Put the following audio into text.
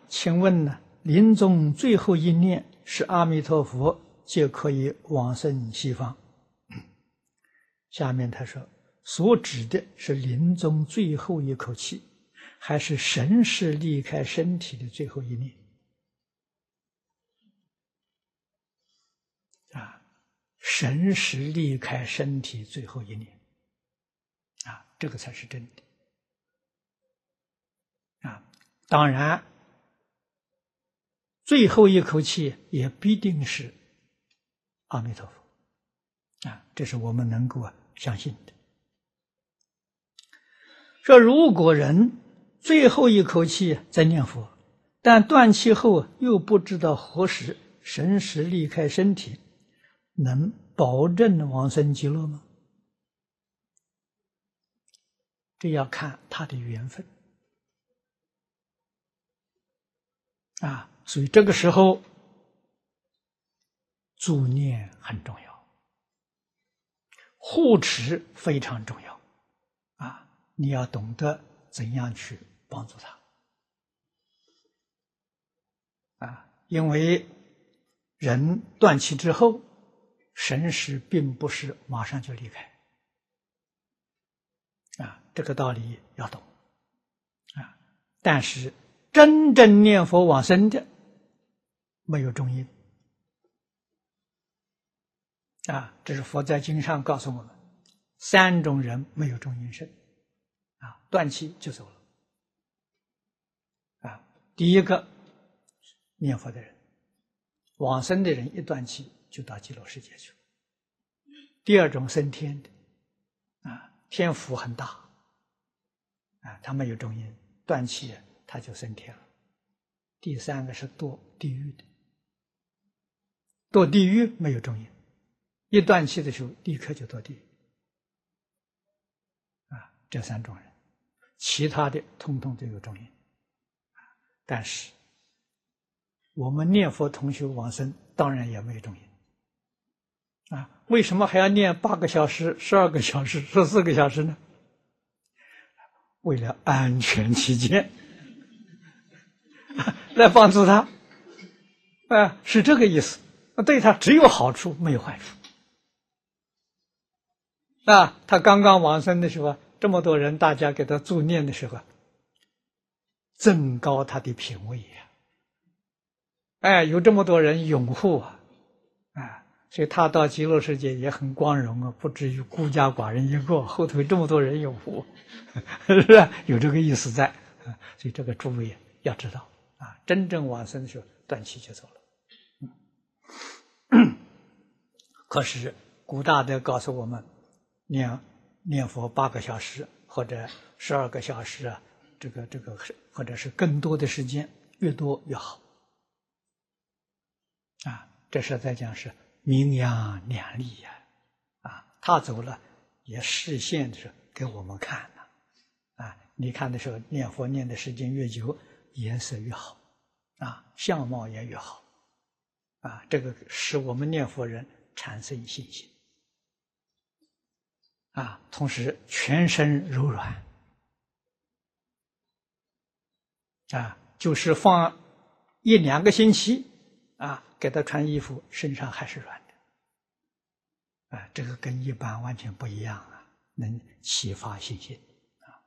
请问呢，临终最后一念是阿弥陀佛，就可以往生西方。下面他说，所指的是临终最后一口气，还是神识离开身体的最后一念？神识离开身体最后一念，这个才是真的。当然，最后一口气也必定是阿弥陀佛，这是我们能够相信的。说如果人最后一口气在念佛，但断气后又不知道何时神识离开身体，能保证往生极乐吗？这要看他的缘分。所以这个时候助念很重要，护持非常重要，你要懂得怎样去帮助他。因为人断气之后，神识并不是马上就离开，这个道理要懂。但是真正念佛往生的没有中阴，这是佛在经上告诉我们，3种人没有中阴身，断气就走了。第一个念佛的人，往生的人一断气就到极乐世界去了。第二种升天的，天福很大，他没有中阴，断气他就升天了。第三个是堕地狱的，堕地狱没有中阴，一断气的时候立刻就堕地狱。这3种人，其他的通通都有中阴。但是我们念佛同修往生当然也没有中阴。为什么还要念8个小时、12个小时、14个小时呢？为了安全起见，来帮助他，是这个意思。对他只有好处，没有坏处。他刚刚往生的时候，这么多人大家给他助念的时候，增高他的品位有这么多人拥护所以他到极乐世界也很光荣不至于孤家寡人一个，后头这么多人拥护，是吧？有这个意思在，所以这个诸位要知道真正往生的时候断气就走了。可是古大德告诉我们，念佛8个小时或者12个小时这个或者是更多的时间，越多越好这实在讲是名扬两利他走了也示现的是给我们看你看的时候念佛念的时间越久，颜色越好相貌也越好这个使我们念佛人产生信心同时全身柔软就是放1-2个星期给他穿衣服，身上还是软的这个跟一般完全不一样能启发信心。